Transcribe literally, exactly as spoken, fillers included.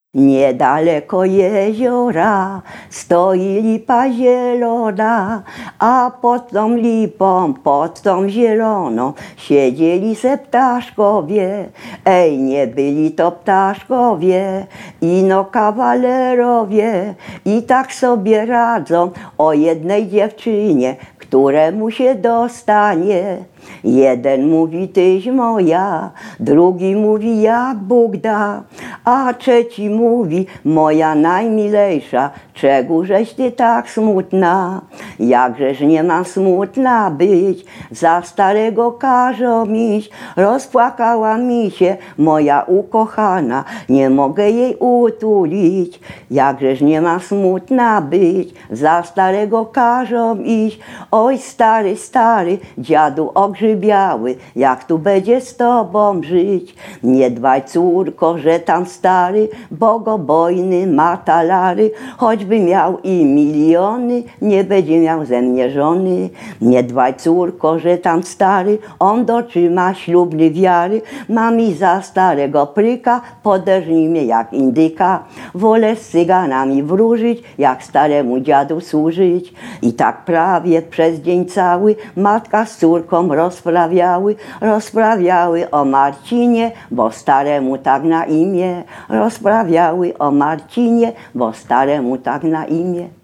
Niedaleko jeziora stoi lipa zielona, a pod tą lipą, pod tą zieloną siedzieli se ptaszkowie. Ej, nie byli to ptaszkowie, ino kawalerowie. I tak sobie radzą o jednej dziewczynie, któremu się dostanie. Jeden mówi tyś moja, drugi mówi jak Bóg da, a trzeci mówi moja najmilejsza, czegóżeś ty tak smutna? Jakżeż nie mam smutna być, za starego każą iść. Rozpłakała mi się moja ukochana, nie mogę jej utulić. Jakżeż nie mam smutna być, za starego każą iść. Oj stary, stary, dziadu ogrzybiały, jak tu będzie z tobą żyć? Nie dbaj córko, że tam stary, bogobojny ma talary, choćby miał i miliony, nie będzie miał ze mnie żony. Nie dbaj córko, że tam stary, on dotrzyma ślubny wiary, ma mi za starego pryka, poderżnij mnie jak indyka. Wolę z cyganami wróżyć, jak staremu dziadu służyć. I tak prawie przez dzień cały matka z córką rozprawiały, rozprawiały o Marcinie, bo staremu tak na imię. Rozprawiały o Marcinie, bo staremu tak na imię.